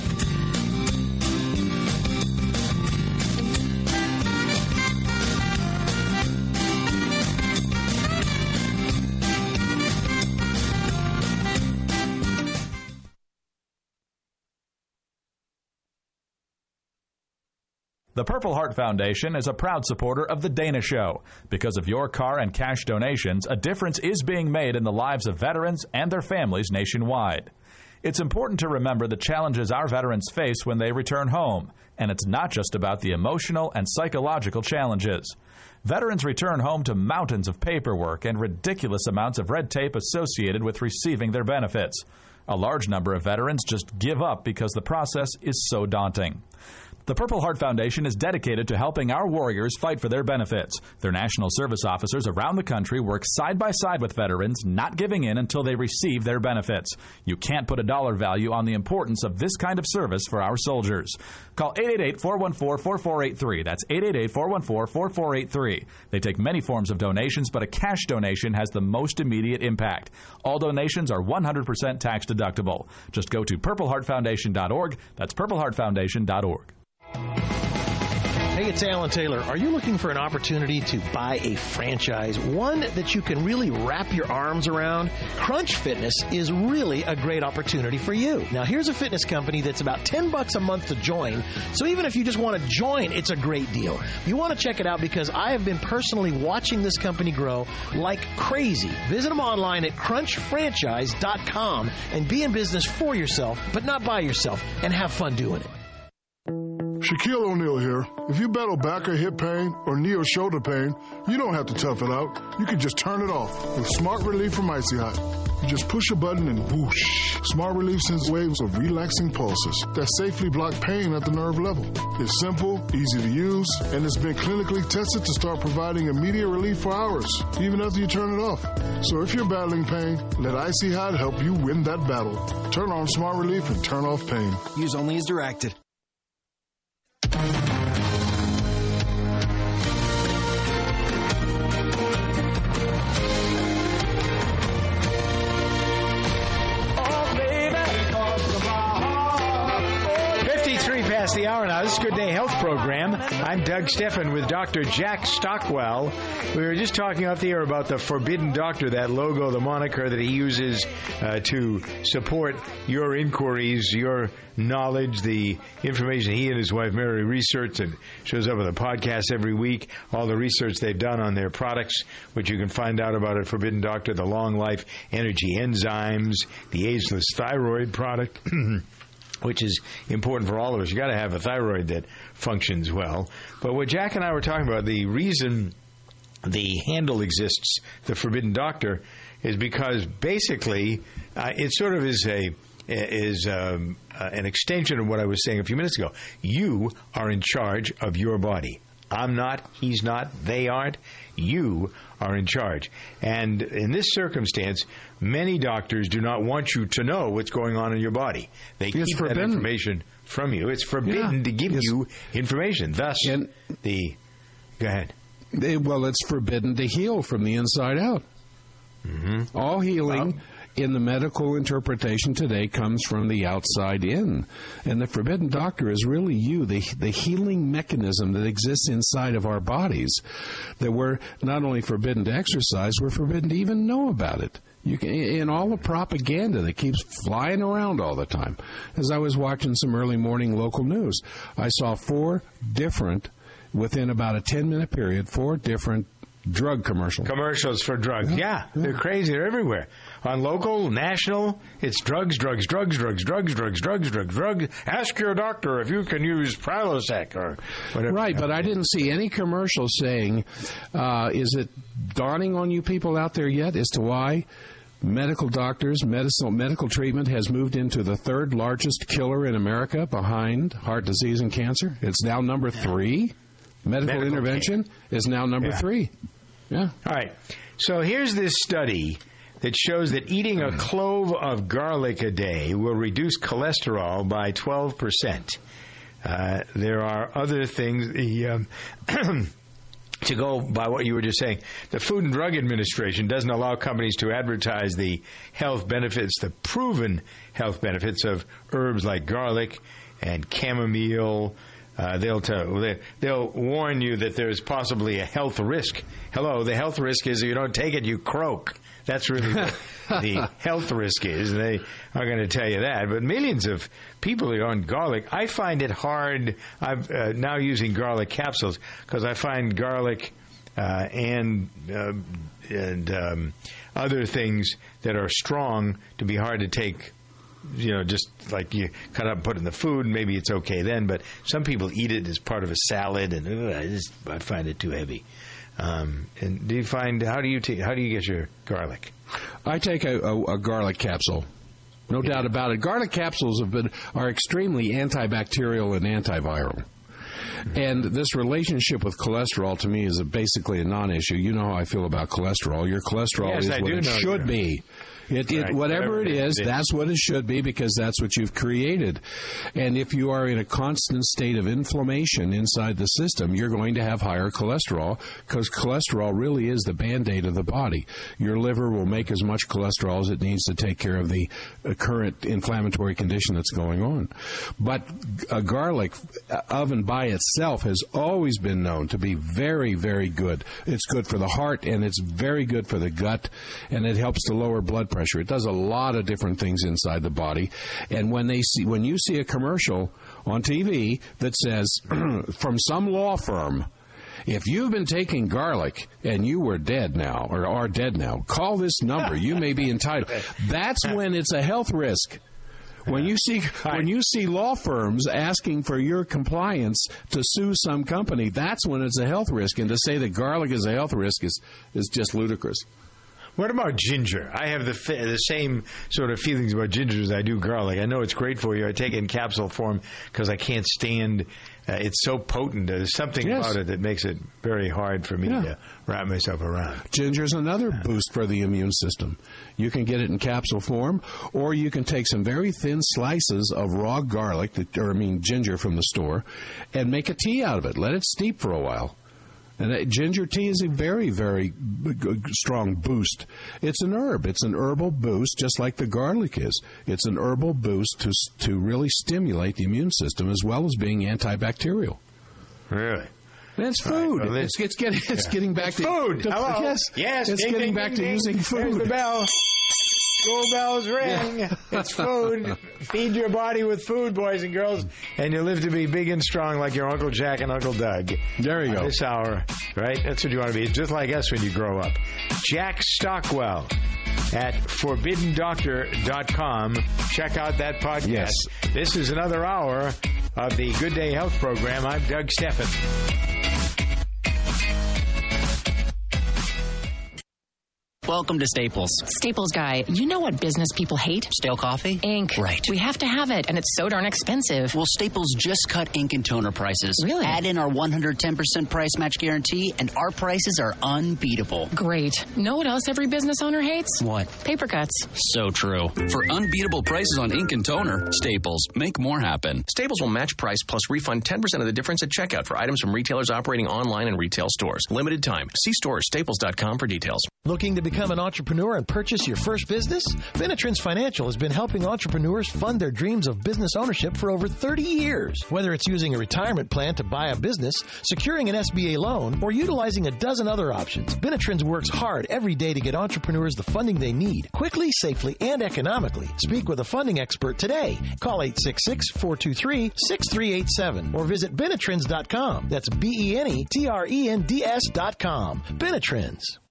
The Purple Heart Foundation is a proud supporter of The Dana Show. Because of your car and cash donations, a difference is being made in the lives of veterans and their families nationwide. It's important to remember the challenges our veterans face when they return home, and it's not just about the emotional and psychological challenges. Veterans return home to mountains of paperwork and ridiculous amounts of red tape associated with receiving their benefits. A large number of veterans just give up because the process is so daunting. The Purple Heart Foundation is dedicated to helping our warriors fight for their benefits. Their national service officers around the country work side by side with veterans, not giving in until they receive their benefits. You can't put a dollar value on the importance of this kind of service for our soldiers. Call eight eight eight, four one four, four four eight three. That's eight eight eight, four one four, four four eight three. They take many forms of donations, but a cash donation has the most immediate impact. All donations are one hundred percent tax deductible. Just go to purple heart foundation dot org. That's purple heart foundation dot org. Hey, it's Alan Taylor. Are you looking for an opportunity to buy a franchise, one that you can really wrap your arms around? Crunch Fitness is really a great opportunity for you. Now, here's a fitness company that's about ten bucks a month to join, so even if you just want to join, it's a great deal. You want to check it out because I have been personally watching this company grow like crazy. Visit them online at crunch franchise dot com and be in business for yourself, but not by yourself, and have fun doing it. Shaquille O'Neal here. If you battle back or hip pain or knee or shoulder pain, you don't have to tough it out. You can just turn it off with Smart Relief from Icy Hot. You just push a button and whoosh. Smart Relief sends waves of relaxing pulses that safely block pain at the nerve level. It's simple, easy to use, and it's been clinically tested to start providing immediate relief for hours, even after you turn it off. So if you're battling pain, let Icy Hot help you win that battle. Turn on Smart Relief and turn off pain. Use only as directed. The hour now. This is Good Day Health Program. I'm Doug Steffen with Doctor Jack Stockwell. We were just talking off the air about the Forbidden Doctor, that logo, the moniker that he uses uh, to support your inquiries, your knowledge, the information he and his wife Mary research, and shows up with a podcast every week, all the research they've done on their products, which you can find out about at Forbidden Doctor, the long life energy enzymes, the ageless thyroid product, which is important for all of us. You got to have a thyroid that functions well. But what Jack and I were talking about, the reason the handle exists, the Forbidden Doctor, is because basically uh, it sort of is a is um, uh, an extension of what I was saying a few minutes ago. You are in charge of your body. I'm not, he's not, they aren't. You are in charge. And in this circumstance, many doctors do not want you to know what's going on in your body. They it's keep forbidden. that information from you. It's forbidden yeah. to give it's, you information. Thus, and the... Go ahead. They, well, it's forbidden to heal from the inside out. Mm-hmm. All healing... Well, in the medical interpretation today comes from the outside in. And the Forbidden Doctor is really you, the the healing mechanism that exists inside of our bodies, that we're not only forbidden to exercise, we're forbidden to even know about it. You can, in all the propaganda that keeps flying around all the time. As I was watching some early morning local news, I saw four different, within about a ten-minute period, four different drug commercials. Commercials for drugs. Yeah, yeah, yeah. They're crazy. They're everywhere. On local, national, it's drugs, drugs, drugs, drugs, drugs, drugs, drugs, drugs, drugs. Ask your doctor if you can use Prilosec or whatever. Right, but I didn't see any commercial saying, uh, is it dawning on you people out there yet as to why medical doctors, medical, medical treatment has moved into the third largest killer in America behind heart disease and cancer? It's now number three. Medical, medical intervention care. is now number yeah. three. Yeah. All right. So here's this study that shows that eating a clove of garlic a day will reduce cholesterol by twelve percent. Uh, there are other things. The, um, to go by what you were just saying, the Food and Drug Administration doesn't allow companies to advertise the health benefits, the proven health benefits of herbs like garlic and chamomile. Uh, they'll tell, they, they'll warn you that there's possibly a health risk. Hello, the health risk is if you don't take it, you croak. That's really what the health risk is. They are going to tell you that. But millions of people are on garlic. I find it hard. I'm uh, now using garlic capsules because I find garlic uh, and uh, and um, other things that are strong to be hard to take. You know, just like you cut up and put in the food, maybe it's okay then. But some people eat it as part of a salad, and uh, I just I find it too heavy. Um, and do you find how do you t- how do you get your garlic? I take a, a, a garlic capsule, no yeah. doubt about it. Garlic capsules have been are extremely antibacterial and antiviral. Mm-hmm. And this relationship with cholesterol to me is a, basically a non-issue. You know how I feel about cholesterol. Your cholesterol yes, is I what do it know should be. It, it, right. whatever, whatever it is, it is, that's what it should be because that's what you've created. And if you are in a constant state of inflammation inside the system, you're going to have higher cholesterol because cholesterol really is the Band-Aid of the body. Your liver will make as much cholesterol as it needs to take care of the uh, current inflammatory condition that's going on. But a garlic oven by itself has always been known to be very, very good. It's good for the heart and it's very good for the gut, and it helps to lower blood pressure. Pressure. It does a lot of different things inside the body. And when they see, when you see a commercial on T V that says from some law firm, if you've been taking garlic and you were dead now or are dead now, call this number. You may be entitled. That's when it's a health risk. When you see when you see law firms asking for your compliance to sue some company, that's when it's a health risk. And to say that garlic is a health risk is is just ludicrous. What about ginger? I have the the same sort of feelings about ginger as I do garlic. I know it's great for you. I take it in capsule form because I can't stand. Uh, it's so potent. There's something yes. about it that makes it very hard for me yeah. to wrap myself around. Ginger's another boost for the immune system. You can get it in capsule form, or you can take some very thin slices of raw garlic, that, or I mean ginger from the store, and make a tea out of it. Let it steep for a while. And uh, ginger tea is a very, very b- g- strong boost. It's an herb. It's an herbal boost, just like the garlic is. It's an herbal boost to to really stimulate the immune system as well as being antibacterial. Really? And it's food. Right, well, it's, it's, getting, it's yeah. getting back it's to food. To, Hello. Yes. Yes. It's ding, getting ding, back ding, to ding. using food. There's the bell. School bells ring. Yeah. It's food. Feed your body with food, boys and girls, and you live to be big and strong like your Uncle Jack and Uncle Doug. There you On go. This hour, right? That's what you want to be. Just like us when you grow up. Jack Stockwell at forbidden doctor dot com. Check out that podcast. Yes. This is another hour of the Good Day Health Program. I'm Doug Steffen. Welcome to Staples. Staples guy, you know what business people hate? Stale coffee? Ink. Right. We have to have it, and it's so darn expensive. Well, Staples just cut ink and toner prices. Really? Add in our one hundred ten percent price match guarantee, and our prices are unbeatable. Great. Know what else every business owner hates? What? Paper cuts. So true. For unbeatable prices on ink and toner, Staples. Make more happen. Staples will match price plus refund ten percent of the difference at checkout for items from retailers operating online and retail stores. Limited time. See store staples dot com for details. Looking to become an entrepreneur and purchase your first business? Benetrends Financial has been helping entrepreneurs fund their dreams of business ownership for over thirty years. Whether it's using a retirement plan to buy a business, securing an S B A loan, or utilizing a dozen other options, Benetrends works hard every day to get entrepreneurs the funding they need, quickly, safely, and economically. Speak with a funding expert today. Call eight six six, four two three, six three eight seven or visit Benetrends dot com. That's B E N E T R E N D S dot com. Benetrends.